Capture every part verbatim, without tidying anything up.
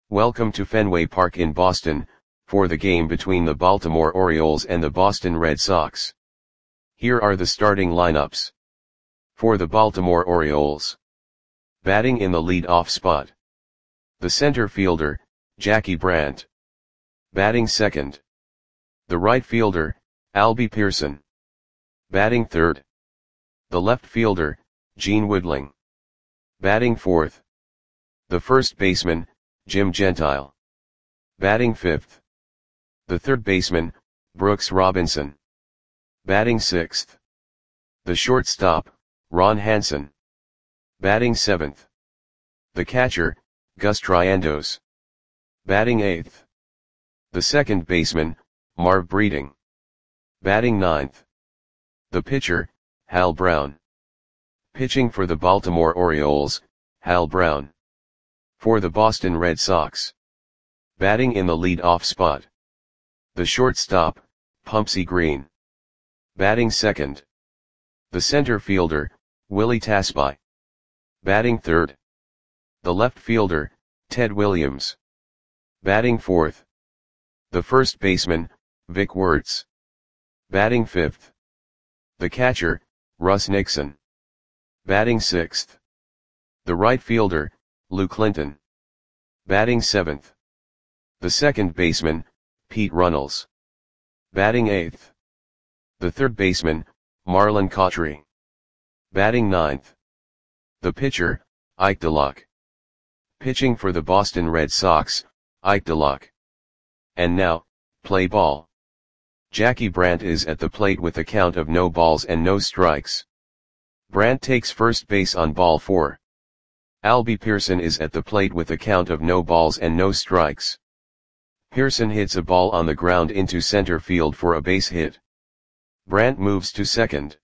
Welcome to Fenway Park in Boston, for the game between the Baltimore Orioles and the Boston Red Sox. Here are the starting lineups. For the Baltimore Orioles. Batting in the lead-off spot. The center fielder, Jackie Brandt. Batting second. The right fielder, Albie Pearson. Batting third. The left fielder, Gene Woodling. Batting fourth. The first baseman, Jim Gentile. Batting fifth. The third baseman, Brooks Robinson. Batting sixth. The shortstop, Ron Hansen. Batting seventh. The catcher, Gus Triandos. Batting eighth. The second baseman, Marv Breeding. Batting ninth. The pitcher, Hal Brown. Pitching for the Baltimore Orioles, Hal Brown. For the Boston Red Sox. Batting in the lead-off spot. The shortstop, Pumpsie Green. Batting second. The center fielder, Willie Tasby. Batting third. The left fielder, Ted Williams. Batting fourth. The first baseman, Vic Wertz. Batting fifth. The catcher, Russ Nixon. Batting sixth. The right fielder, Lou Clinton. Batting seventh. The second baseman, Pete Runnels. Batting eighth. The third baseman, Marlon Cottree. Batting ninth. The pitcher, Ike DeLock. Pitching for the Boston Red Sox, Ike DeLock. And now, play ball. Jackie Brandt is at the plate with a count of no balls and no strikes. Brandt takes first base on ball four. Albie Pearson is at the plate with a count of no balls and no strikes. Pearson hits a ball on the ground into center field for a base hit. Brandt moves to second.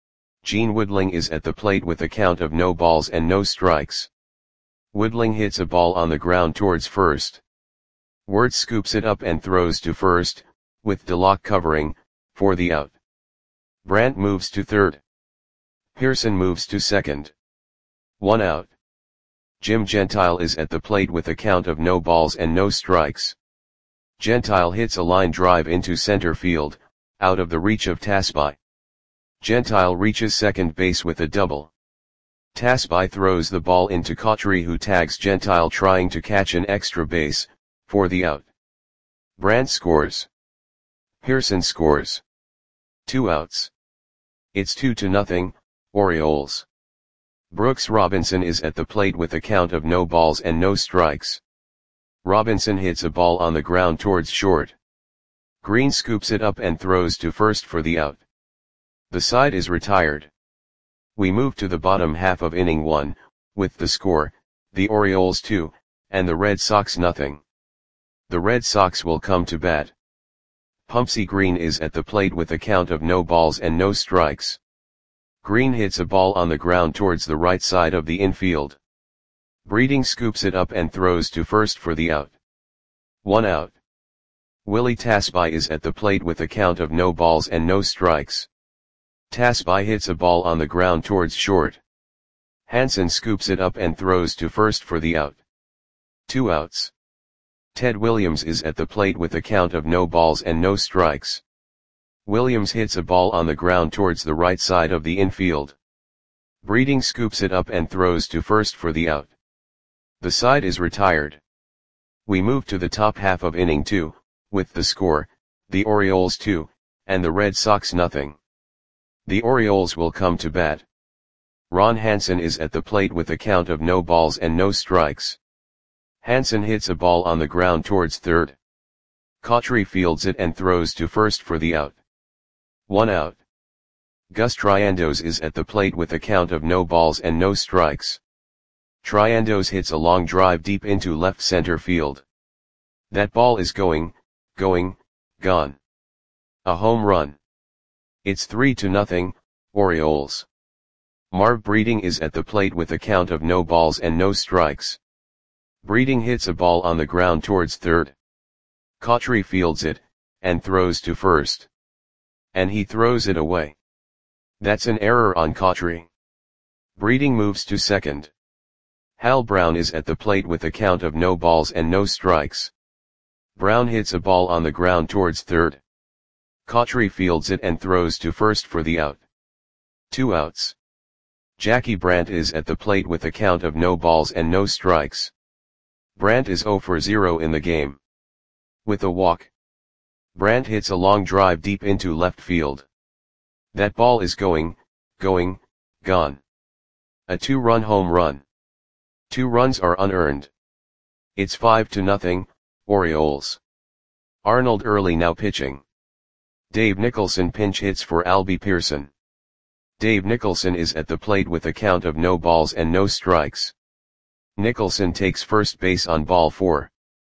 Gene Woodling is at the plate with a count of no balls and no strikes. Woodling hits a ball on the ground towards first. Wertz scoops it up and throws to first, with DeLock covering, for the out. Brandt moves to third. Pearson moves to second. One out. Jim Gentile is at the plate with a count of no balls and no strikes. Gentile hits a line drive into center field, out of the reach of Tasby. Gentile reaches second base with a double. Tasby throws the ball into Cottree, who tags Gentile trying to catch an extra base, for the out. Brandt scores. Pearson scores. Two outs. It's two to nothing, Orioles. Brooks Robinson is at the plate with a count of no balls and no strikes. Robinson hits a ball on the ground towards short. Green scoops it up and throws to first for the out. The side is retired. We move to the bottom half of inning one, with the score, the Orioles two, and the Red Sox nothing. The Red Sox will come to bat. Pumpsie Green is at the plate with a count of no balls and no strikes. Green hits a ball on the ground towards the right side of the infield. Breeding scoops it up and throws to first for the out. One out. Willie Tasby is at the plate with a count of no balls and no strikes. Tasby hits a ball on the ground towards short. Hansen scoops it up and throws to first for the out. Two outs. Ted Williams is at the plate with a count of no balls and no strikes. Williams hits a ball on the ground towards the right side of the infield. Breeding scoops it up and throws to first for the out. The side is retired. We move to the top half of inning two, with the score, the Orioles two, and the Red Sox nothing. The Orioles will come to bat. Ron Hansen is at the plate with a count of no balls and no strikes. Hansen hits a ball on the ground towards third. Cottree fields it and throws to first for the out. One out. Gus Triandos is at the plate with a count of no balls and no strikes. Triandos hits a long drive deep into left center field. That ball is going, going, gone. A home run. It's three to nothing, Orioles. Marv Breeding is at the plate with a count of no balls and no strikes. Breeding hits a ball on the ground towards third. Cottree fields it, and throws to first. And he throws it away. That's an error on Cottree. Breeding moves to second. Hal Brown is at the plate with a count of no balls and no strikes. Brown hits a ball on the ground towards third. Cottree fields it and throws to first for the out. Two outs. Jackie Brandt is at the plate with a count of no balls and no strikes. Brandt is zero for zero in the game. With a walk, Brandt hits a long drive deep into left field. That ball is going, going, gone. A two-run home run. Two runs are unearned. It's five to nothing, Orioles. Arnold Early now pitching. Dave Nicholson pinch hits for Albie Pearson. Dave Nicholson is at the plate with a count of no balls and no strikes. Nicholson takes first base on ball four.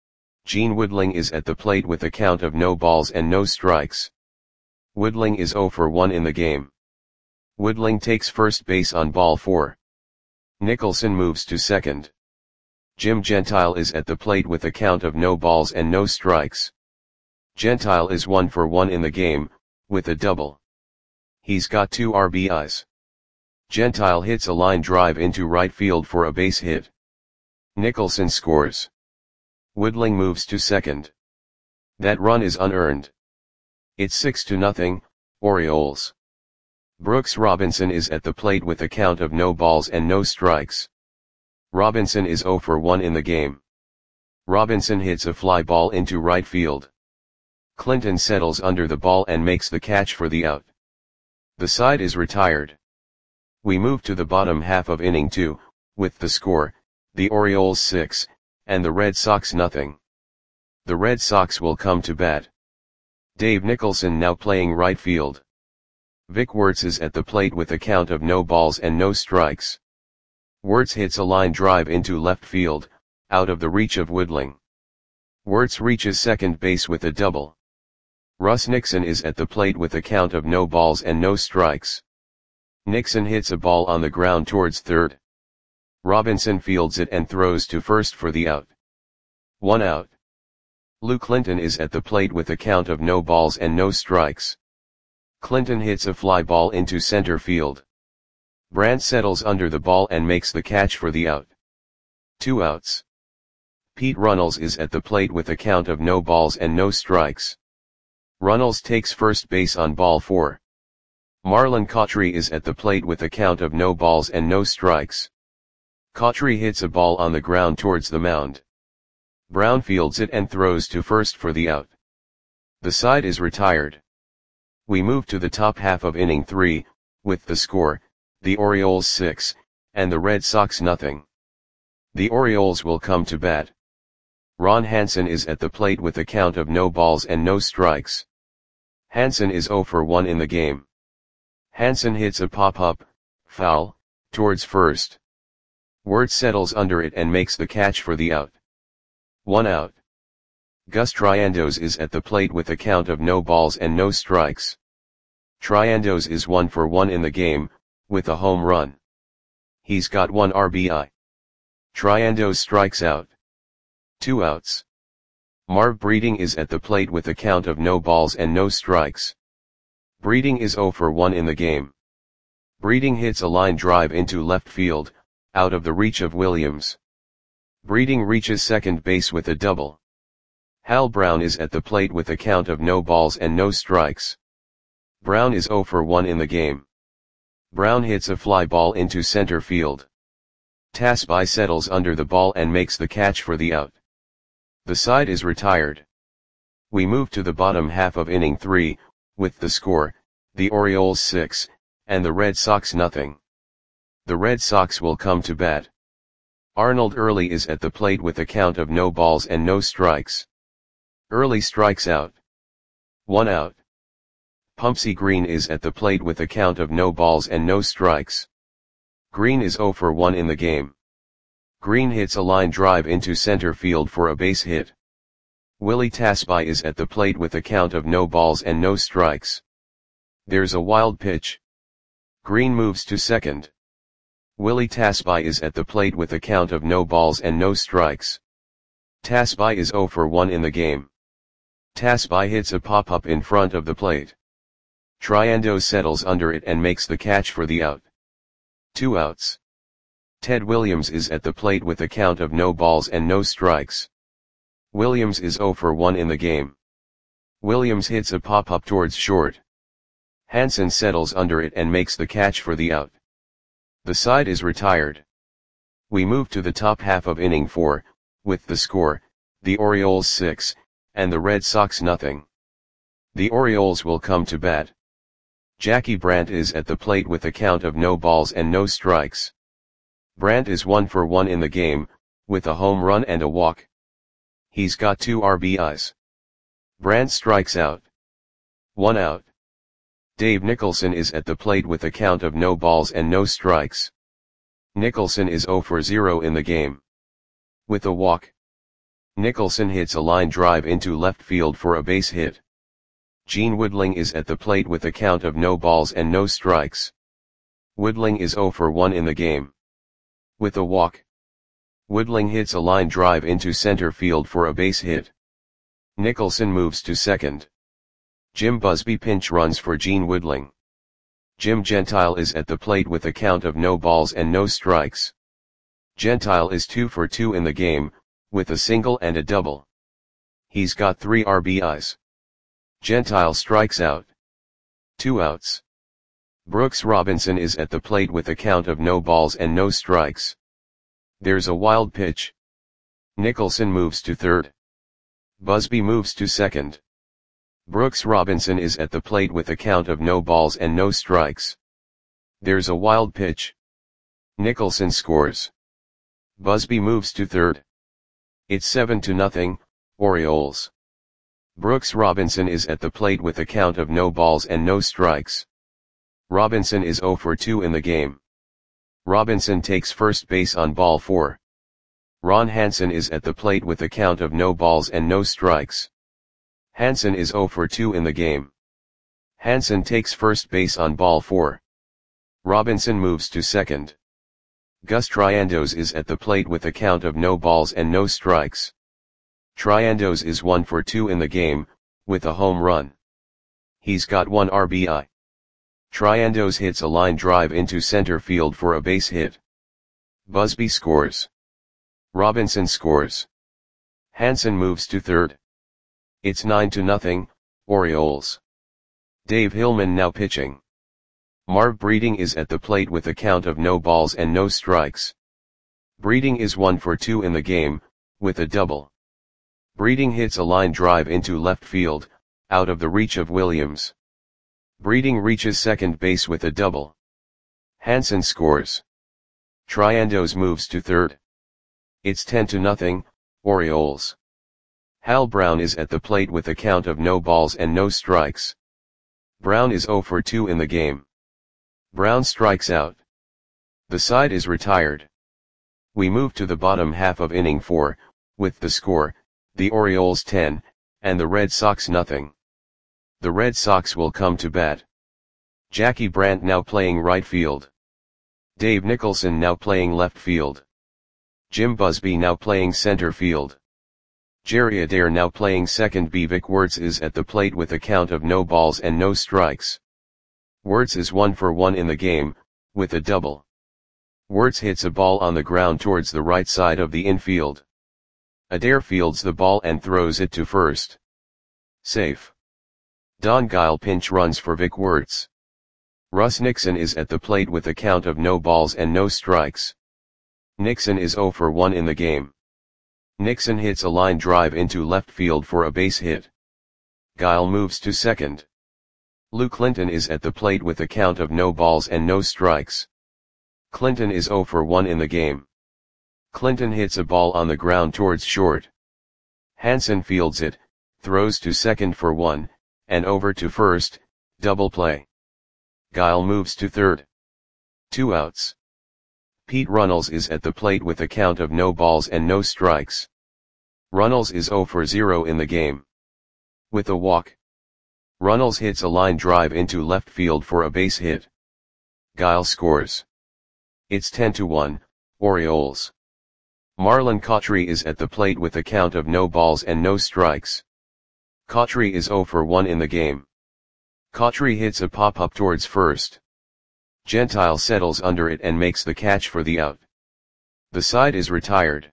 Gene Woodling is at the plate with a count of no balls and no strikes. Woodling is zero for one in the game. Woodling takes first base on ball four. Nicholson moves to second. Jim Gentile is at the plate with a count of no balls and no strikes. Gentile is one for one in the game, with a double. He's got two R B Is. Gentile hits a line drive into right field for a base hit. Nicholson scores. Woodling moves to second. That run is unearned. It's six to nothing, Orioles. Brooks Robinson is at the plate with a count of no balls and no strikes. Robinson is zero for one in the game. Robinson hits a fly ball into right field. Clinton settles under the ball and makes the catch for the out. The side is retired. We move to the bottom half of inning two, with the score, the Orioles six, and the Red Sox nothing. The Red Sox will come to bat. Dave Nicholson now playing right field. Vic Wertz is at the plate with a count of no balls and no strikes. Wertz hits a line drive into left field, out of the reach of Woodling. Wertz reaches second base with a double. Russ Nixon is at the plate with a count of no balls and no strikes. Nixon hits a ball on the ground towards third. Robinson fields it and throws to first for the out. One out. Lou Clinton is at the plate with a count of no balls and no strikes. Clinton hits a fly ball into center field. Brandt settles under the ball and makes the catch for the out. Two outs. Pete Runnels is at the plate with a count of no balls and no strikes. Runnels takes first base on ball four. Marlon Cottree is at the plate with a count of no balls and no strikes. Cottree hits a ball on the ground towards the mound. Brown fields it and throws to first for the out. The side is retired. We move to the top half of inning three, with the score, the Orioles six, and the Red Sox nothing. The Orioles will come to bat. Ron Hansen is at the plate with a count of no balls and no strikes. Hansen is zero for one in the game. Hansen hits a pop-up, foul, towards first. Wertz settles under it and makes the catch for the out. One out. Gus Triandos is at the plate with a count of no balls and no strikes. Triandos is one for one in the game, with a home run. He's got one R B I. Triandos strikes out. Two outs. Marv Breeding is at the plate with a count of no balls and no strikes. Breeding is zero for one in the game. Breeding hits a line drive into left field, out of the reach of Williams. Breeding reaches second base with a double. Hal Brown is at the plate with a count of no balls and no strikes. Brown is zero for one in the game. Brown hits a fly ball into center field. Tasby settles under the ball and makes the catch for the out. The side is retired. We move to the bottom half of inning three, with the score, the Orioles six, and the Red Sox nothing. The Red Sox will come to bat. Arnold Early is at the plate with a count of no balls and no strikes. Early strikes out. One out. Pumpsy Green is at the plate with a count of no balls and no strikes. Green is zero for one in the game. Green hits a line drive into center field for a base hit. Willie Tasby is at the plate with a count of no balls and no strikes. There's a wild pitch. Green moves to second. Willie Tasby is at the plate with a count of no balls and no strikes. Tasby is zero for one in the game. Tasby hits a pop-up in front of the plate. Triandos settles under it and makes the catch for the out. Two outs. Ted Williams is at the plate with a count of no balls and no strikes. Williams is zero for one in the game. Williams hits a pop-up towards short. Hansen settles under it and makes the catch for the out. The side is retired. We move to the top half of inning four, with the score, the Orioles six, and the Red Sox nothing. The Orioles will come to bat. Jackie Brandt is at the plate with a count of no balls and no strikes. Brandt is one for one in the game, with a home run and a walk. He's got two R B Is. Brandt strikes out. One out. Dave Nicholson is at the plate with a count of no balls and no strikes. Nicholson is zero for zero in the game. With a walk. Nicholson hits a line drive into left field for a base hit. Gene Woodling is at the plate with a count of no balls and no strikes. Woodling is zero for one in the game. With a walk. Woodling hits a line drive into center field for a base hit. Nicholson moves to second. Jim Busby pinch runs for Gene Woodling. Jim Gentile is at the plate with a count of no balls and no strikes. Gentile is two for two in the game, with a single and a double. He's got three R B Is. Gentile strikes out. Two outs. Brooks Robinson is at the plate with a count of no balls and no strikes. There's a wild pitch. Nicholson moves to third. Busby moves to second. Brooks Robinson is at the plate with a count of no balls and no strikes. There's a wild pitch. Nicholson scores. Busby moves to third. It's seven to nothing, Orioles. Brooks Robinson is at the plate with a count of no balls and no strikes. Robinson is zero for two in the game. Robinson takes first base on ball four. Ron Hansen is at the plate with a count of no balls and no strikes. Hansen is zero for two in the game. Hansen takes first base on ball four. Robinson moves to second. Gus Triandos is at the plate with a count of no balls and no strikes. Triandos is one for two in the game, with a home run. He's got one R B I. Triandos hits a line drive into center field for a base hit. Busby scores. Robinson scores. Hansen moves to third. It's nine to nothing, Orioles. Dave Hillman now pitching. Marv Breeding is at the plate with a count of no balls and no strikes. Breeding is one for two in the game, with a double. Breeding hits a line drive into left field, out of the reach of Williams. Breeding reaches second base with a double. Hansen scores. Triandos moves to third. It's ten to nothing, Orioles. Hal Brown is at the plate with a count of no balls and no strikes. Brown is zero for two in the game. Brown strikes out. The side is retired. We move to the bottom half of inning four, with the score, the Orioles ten, and the Red Sox nothing. The Red Sox will come to bat. Jackie Brandt now playing right field. Dave Nicholson now playing left field. Jim Busby now playing center field. Jerry Adair now playing second. B. Vic Wertz is at the plate with a count of no balls and no strikes. Wertz is one for one in the game, with a double. Wertz hits a ball on the ground towards the right side of the infield. Adair fields the ball and throws it to first. Safe. Don Guile pinch runs for Vic Wertz. Russ Nixon is at the plate with a count of no balls and no strikes. Nixon is zero for one in the game. Nixon hits a line drive into left field for a base hit. Guile moves to second. Lou Clinton is at the plate with a count of no balls and no strikes. Clinton is zero for one in the game. Clinton hits a ball on the ground towards short. Hansen fields it, throws to second for one, and over to first, double play. Guile moves to third. Two outs. Pete Runnels is at the plate with a count of no balls and no strikes. Runnels is zero for zero in the game. With a walk. Runnels hits a line drive into left field for a base hit. Guile scores. It's ten to one, Orioles. Marlon Cautry is at the plate with a count of no balls and no strikes. Cautry is zero for one in the game. Cautry hits a pop-up towards first. Gentile settles under it and makes the catch for the out. The side is retired.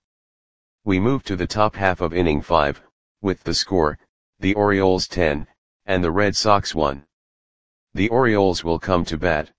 We move to the top half of inning five, with the score, the Orioles ten, and the Red Sox one. The Orioles will come to bat.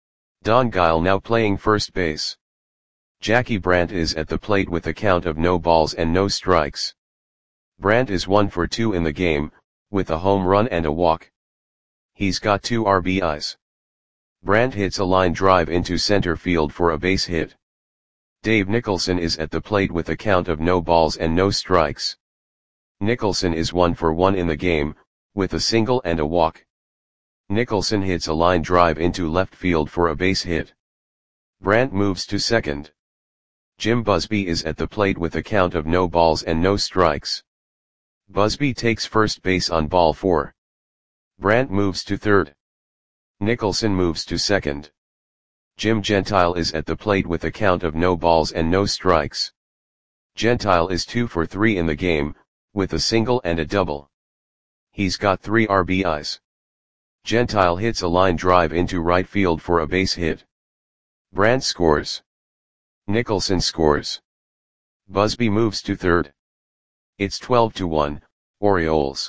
Don Guile now playing first base. Jackie Brandt is at the plate with a count of no balls and no strikes. Brandt is one for two in the game, with a home run and a walk. He's got two R B Is. Brandt hits a line drive into center field for a base hit. Dave Nicholson is at the plate with a count of no balls and no strikes. Nicholson is one for one in the game, with a single and a walk. Nicholson hits a line drive into left field for a base hit. Brandt moves to second. Jim Busby is at the plate with a count of no balls and no strikes. Busby takes first base on ball four. Brandt moves to third. Nicholson moves to second. Jim Gentile is at the plate with a count of no balls and no strikes. Gentile is two for three in the game, with a single and a double. He's got three R B Is. Gentile hits a line drive into right field for a base hit. Brandt scores. Nicholson scores. Busby moves to third. It's twelve to one, Orioles.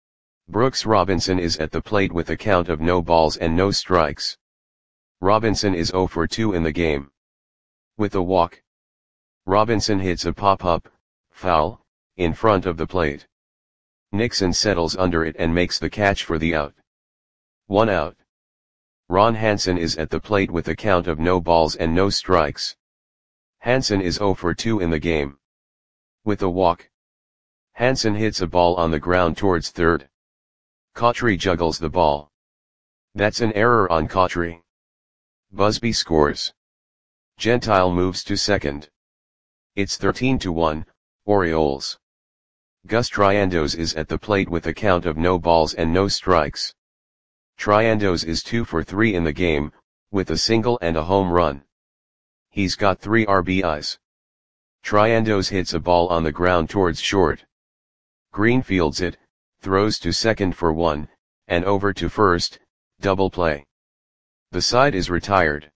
Brooks Robinson is at the plate with a count of no balls and no strikes. Robinson is zero for two in the game. With a walk. Robinson hits a pop-up, foul, in front of the plate. Nixon settles under it and makes the catch for the out. One out. Ron Hansen is at the plate with a count of no balls and no strikes. Hansen is zero for two in the game. With a walk. Hansen hits a ball on the ground towards third. Cottrey juggles the ball. That's an error on Cottrey. Busby scores. Gentile moves to second. It's thirteen to one, Orioles. Gus Triandos is at the plate with a count of no balls and no strikes. Triandos is two for three in the game, with a single and a home run. He's got three R B Is. Triandos hits a ball on the ground towards short. Green fields it, throws to second for one, and over to first, double play. The side is retired.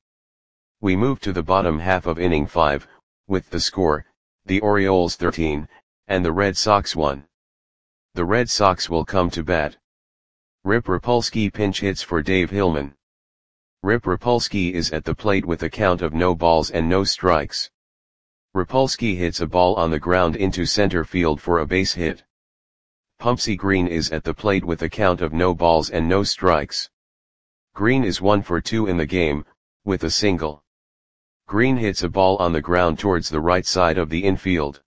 We move to the bottom half of inning five, with the score, the Orioles thirteen, and the Red Sox one. The Red Sox will come to bat. Rip Rapolsky pinch hits for Dave Hillman. Rip Rapolsky is at the plate with a count of no balls and no strikes. Rapolsky hits a ball on the ground into center field for a base hit. Pumpsy Green is at the plate with a count of no balls and no strikes. Green is one for two in the game, with a single. Green hits a ball on the ground towards the right side of the infield.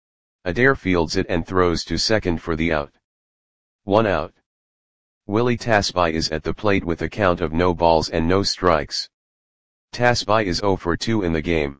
Adair fields it and throws to second for the out. One out. Willie Tasby is at the plate with a count of no balls and no strikes. Tasby is zero for two in the game.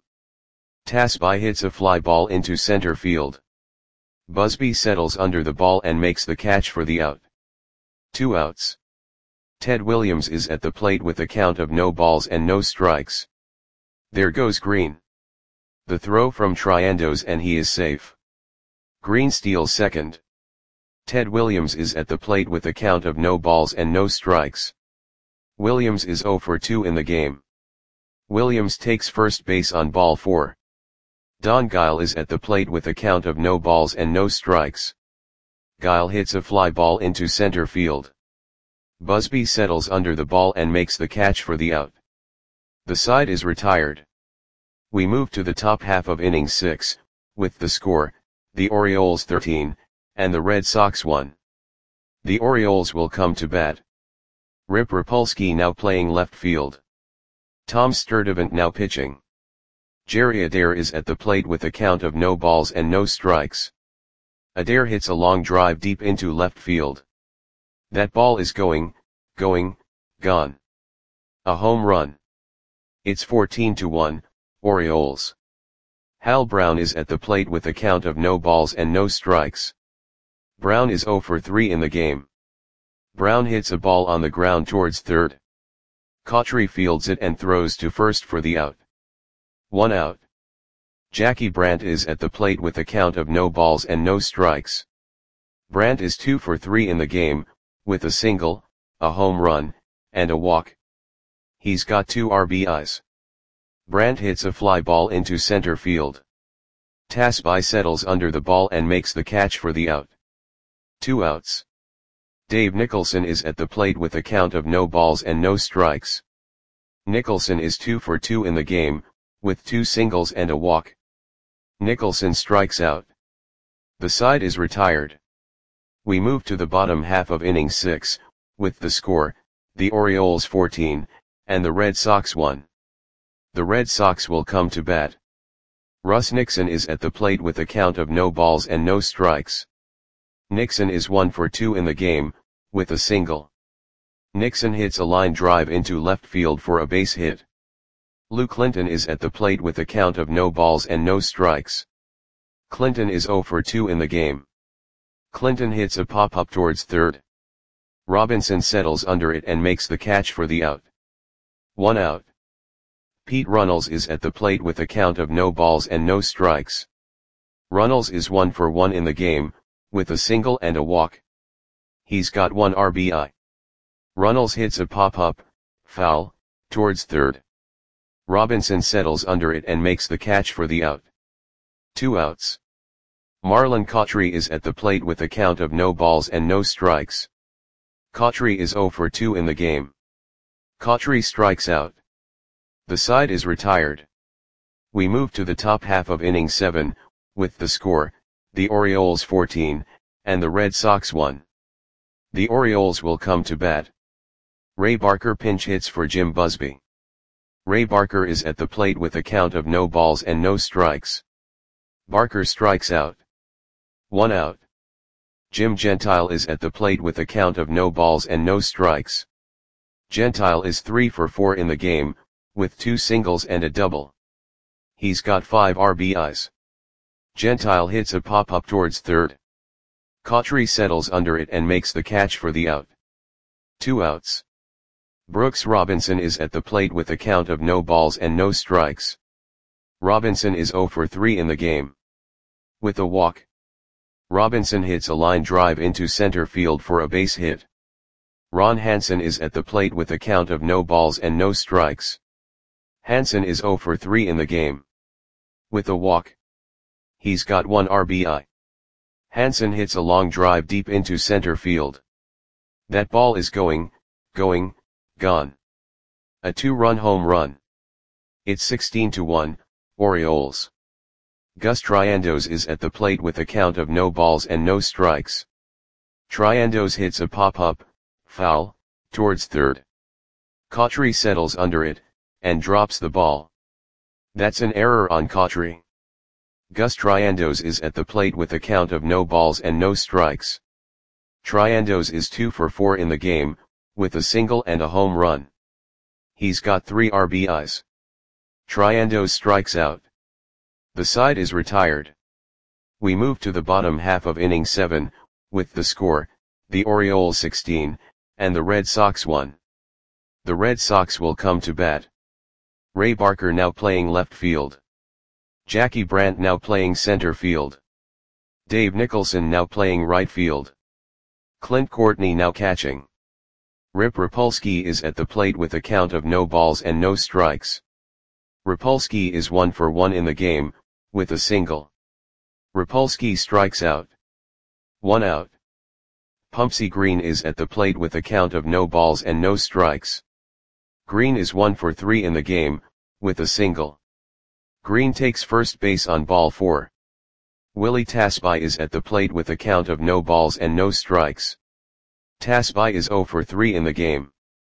Tasby hits a fly ball into center field. Busby settles under the ball and makes the catch for the out. Two outs. Ted Williams is at the plate with a count of no balls and no strikes. There goes Green. The throw from Triandos and he is safe. Green steals second. Ted Williams is at the plate with a count of no balls and no strikes. Williams is zero for two in the game. Williams takes first base on ball four. Don Guile is at the plate with a count of no balls and no strikes. Guile hits a fly ball into center field. Busby settles under the ball and makes the catch for the out. The side is retired. We move to the top half of inning six, with the score, the Orioles thirteen, and the Red Sox one. The Orioles will come to bat. Rip Rapolsky now playing left field. Tom Sturdivant now pitching. Jerry Adair is at the plate with a count of no balls and no strikes. Adair hits a long drive deep into left field. That ball is going, going, gone. A home run. It's fourteen to one, Orioles. Hal Brown is at the plate with a count of no balls and no strikes. Brown is zero for three in the game. Brown hits a ball on the ground towards third. Cottrey fields it and throws to first for the out. One out. Jackie Brandt is at the plate with a count of no balls and no strikes. Brandt is two for three in the game, with a single, a home run, and a walk. He's got two R B Is. Brandt hits a fly ball into center field. Tasby settles under the ball and makes the catch for the out. Two outs. Dave Nicholson is at the plate with a count of no balls and no strikes. Nicholson is two for two in the game, with two singles and a walk. Nicholson strikes out. The side is retired. We move to the bottom half of inning six, with the score, the Orioles fourteen, and the Red Sox one. The Red Sox will come to bat. Russ Nixon is at the plate with a count of no balls and no strikes. Nixon is one for two in the game, with a single. Nixon hits a line drive into left field for a base hit. Lou Clinton is at the plate with a count of no balls and no strikes. Clinton is zero for two in the game. Clinton hits a pop-up towards third. Robinson settles under it and makes the catch for the out. One out. Pete Runnels is at the plate with a count of no balls and no strikes. Runnels is one for one in the game, with a single and a walk. He's got one R B I. Runnels hits a pop-up, foul, towards third. Robinson settles under it and makes the catch for the out. Two outs. Marlon Cawtree is at the plate with a count of no balls and no strikes. Cawtree is zero for two in the game. Cawtree strikes out. The side is retired. We move to the top half of inning seven, with the score, the Orioles fourteen, and the Red Sox one. The Orioles will come to bat. Ray Barker pinch hits for Jim Busby. Ray Barker is at the plate with a count of no balls and no strikes. Barker strikes out. One out. Jim Gentile is at the plate with a count of no balls and no strikes. Gentile is three for four in the game, with two singles and a double. He's got five R B Is. Gentile hits a pop-up towards third. Cawtree settles under it and makes the catch for the out. Two outs. Brooks Robinson is at the plate with a count of no balls and no strikes. Robinson is zero for three in the game. With a walk. Robinson hits a line drive into center field for a base hit. Ron Hansen is at the plate with a count of no balls and no strikes. Hansen is zero for three in the game. With a walk. He's got one R B I. Hansen hits a long drive deep into center field. That ball is going, going, gone. A two-run home run. It's sixteen to one, Orioles. Gus Triandos is at the plate with a count of no balls and no strikes. Triandos hits a pop-up, foul, towards third. Cawtree settles under it, and drops the ball. That's an error on Cawtree. Gus Triandos is at the plate with a count of no balls and no strikes. Triandos is two for four in the game, with a single and a home run. He's got three R B Is. Triandos strikes out. The side is retired. We move to the bottom half of inning seven, with the score, the Orioles sixteen, and the Red Sox one. The Red Sox will come to bat. Ray Barker now playing left field. Jackie Brandt now playing center field. Dave Nicholson now playing right field. Clint Courtney now catching. Rip Rapolsky is at the plate with a count of no balls and no strikes. Rapolsky is one for one in the game, with a single. Rapolsky strikes out. One out. Pumpsy Green is at the plate with a count of no balls and no strikes. Green is one for three in the game, with a single. Green takes first base on ball four. Willie Tasby is at the plate with a count of no balls and no strikes. Tasby is zero for three in the game.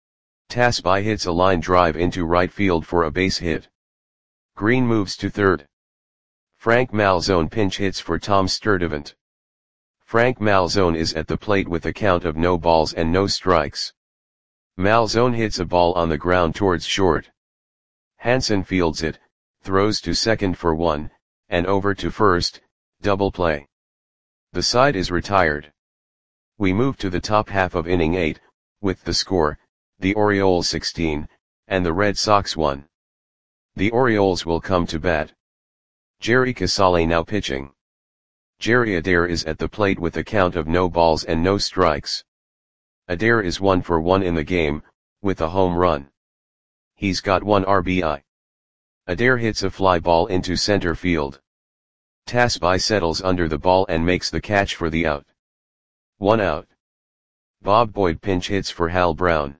Tasby hits a line drive into right field for a base hit. Green moves to third. Frank Malzone pinch hits for Tom Sturdivant. Frank Malzone is at the plate with a count of no balls and no strikes. Malzone hits a ball on the ground towards short. Hansen fields it, throws to second for one, and over to first, double play. The side is retired. We move to the top half of inning eight, with the score, the Orioles sixteen, and the Red Sox one. The Orioles will come to bat. Jerry Casale now pitching. Jerry Adair is at the plate with a count of no balls and no strikes. Adair is one for one in the game, with a home run. He's got one R B I. Adair hits a fly ball into center field. Tasby settles under the ball and makes the catch for the out. One out. Bob Boyd pinch hits for Hal Brown.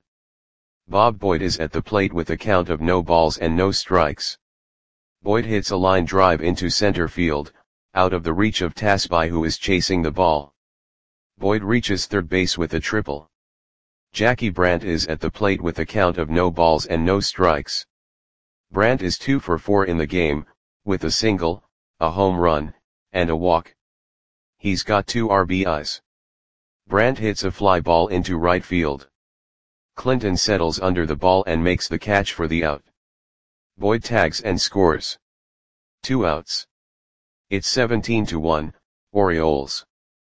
Bob Boyd is at the plate with a count of no balls and no strikes. Boyd hits a line drive into center field, out of the reach of Tasby, who is chasing the ball. Boyd reaches third base with a triple. Jackie Brandt is at the plate with a count of no balls and no strikes. Brandt is two for four in the game, with a single, a home run, and a walk. He's got two R B Is. Brandt hits a fly ball into right field. Clinton settles under the ball and makes the catch for the out. Boyd tags and scores. Two outs. It's seventeen to one, Orioles.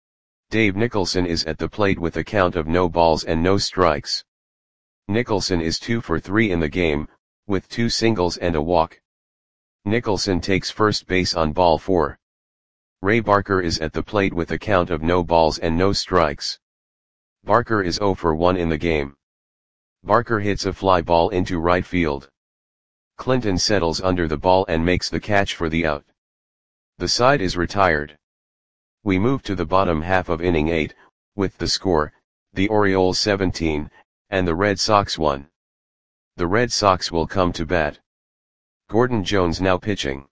Dave Nicholson is at the plate with a count of no balls and no strikes. Nicholson is two for three in the game, with two singles and a walk. Nicholson takes first base on ball four. Ray Barker is at the plate with a count of no balls and no strikes. Barker is zero for one in the game. Barker hits a fly ball into right field. Clinton settles under the ball and makes the catch for the out. The side is retired. We move to the bottom half of inning eight, with the score, the Orioles seventeen, and the Red Sox one. The Red Sox will come to bat. Gordon Jones now pitching.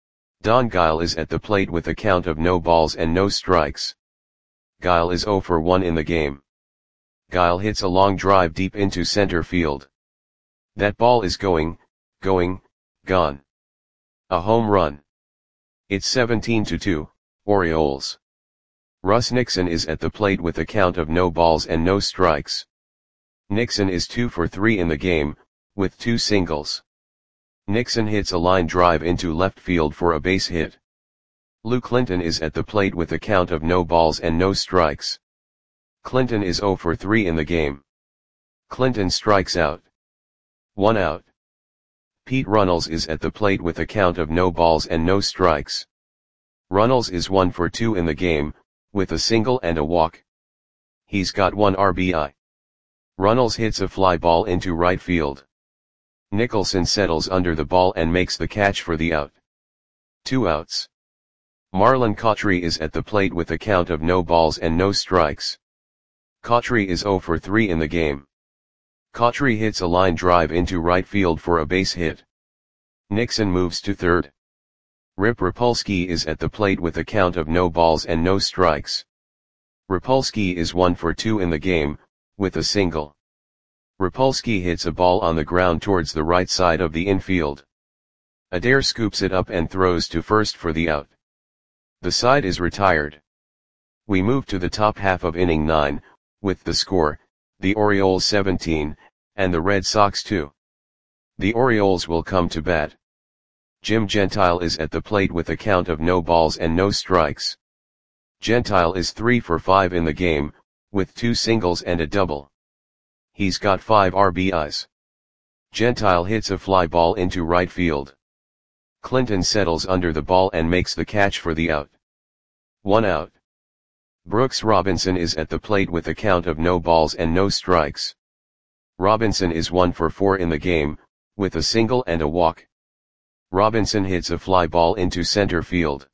Don Guile is at the plate with a count of no balls and no strikes. Guile is zero for one in the game. Guile hits a long drive deep into center field. That ball is going, going, gone. A home run. It's seventeen to two, Orioles. Russ Nixon is at the plate with a count of no balls and no strikes. Nixon is two for three in the game, with two singles. Nixon hits a line drive into left field for a base hit. Lou Clinton is at the plate with a count of no balls and no strikes. Clinton is zero for three in the game. Clinton strikes out. One out. Pete Runnels is at the plate with a count of no balls and no strikes. Runnels is one for two in the game, with a single and a walk. He's got one R B I. Runnels hits a fly ball into right field. Nicholson settles under the ball and makes the catch for the out. Two outs. Marlon Cautry is at the plate with a count of no balls and no strikes. Cautry is zero for three in the game. Cautry hits a line drive into right field for a base hit. Nixon moves to third. Rip Rapolsky is at the plate with a count of no balls and no strikes. Rapolsky is one for two in the game, with a single. Rapolsky hits a ball on the ground towards the right side of the infield. Adair scoops it up and throws to first for the out. The side is retired. We move to the top half of inning nine, with the score, the Orioles seventeen, and the Red Sox two. The Orioles will come to bat. Jim Gentile is at the plate with a count of no balls and no strikes. Gentile is three for five in the game, with two singles and a double. He's got five R B Is. Gentile hits a fly ball into right field. Clinton settles under the ball and makes the catch for the out. One out. Brooks Robinson is at the plate with a count of no balls and no strikes. Robinson is one for four in the game, with a single and a walk. Robinson hits a fly ball into center field.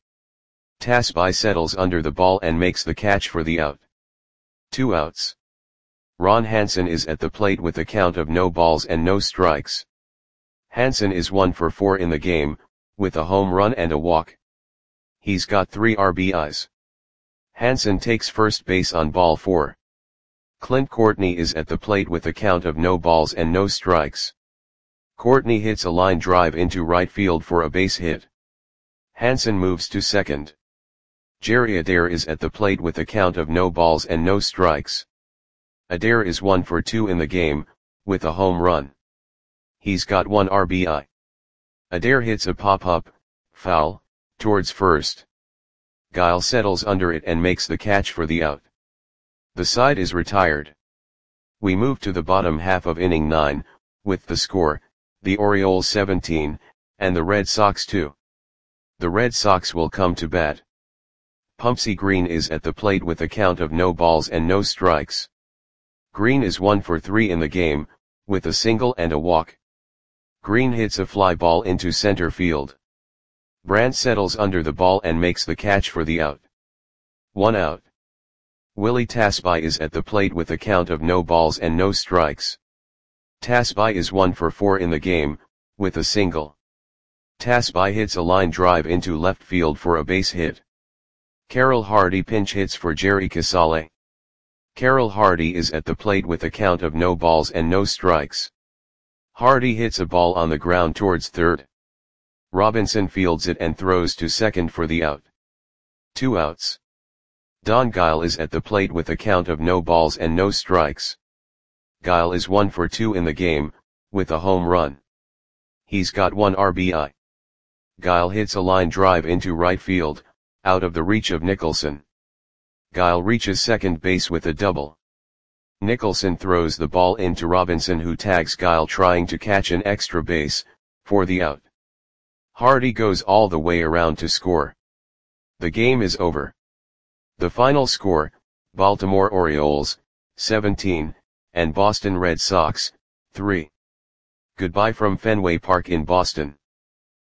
Tasby settles under the ball and makes the catch for the out. Two outs. Ron Hansen is at the plate with a count of no balls and no strikes. Hansen is one for four in the game, with a home run and a walk. He's got three R B Is. Hansen takes first base on ball four. Clint Courtney is at the plate with a count of no balls and no strikes. Courtney hits a line drive into right field for a base hit. Hansen moves to second. Jerry Adair is at the plate with a count of no balls and no strikes. Adair is one for two in the game, with a home run. He's got one R B I. Adair hits a pop-up, foul, towards first. Guile settles under it and makes the catch for the out. The side is retired. We move to the bottom half of inning nine, with the score, the Orioles seventeen, and the Red Sox two. The Red Sox will come to bat. Pumpsy Green is at the plate with a count of no balls and no strikes. Green is one for three in the game, with a single and a walk. Green hits a fly ball into center field. Brandt settles under the ball and makes the catch for the out. One out. Willie Tasby is at the plate with a count of no balls and no strikes. Tasby is one for four in the game, with a single. Tasby hits a line drive into left field for a base hit. Carroll Hardy pinch hits for Jerry Casale. Carroll Hardy is at the plate with a count of no balls and no strikes. Hardy hits a ball on the ground towards third. Robinson fields it and throws to second for the out. Two outs. Don Guile is at the plate with a count of no balls and no strikes. Guile is one for two in the game, with a home run. He's got one R B I. Guile hits a line drive into right field, out of the reach of Nicholson. Guile reaches second base with a double. Nicholson throws the ball into Robinson, who tags Guile trying to catch an extra base, for the out. Hardy goes all the way around to score. The game is over. The final score, Baltimore Orioles, seventeen, and Boston Red Sox, three. Goodbye from Fenway Park in Boston.